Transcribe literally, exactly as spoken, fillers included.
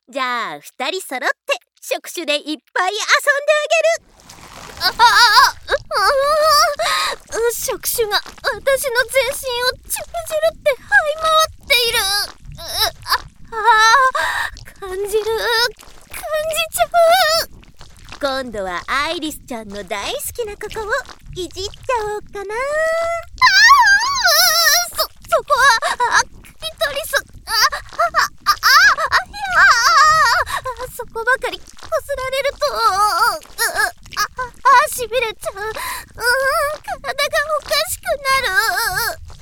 じゃあ二人揃って触手でいっぱい遊んであげる。ああああ、触手が私の全身をチュルチュルって這い回っている。ああ、感じる、感じちゃう。今度はアイリスちゃんの大好きなここをいじっちゃおうかな。ああ、そ、そこは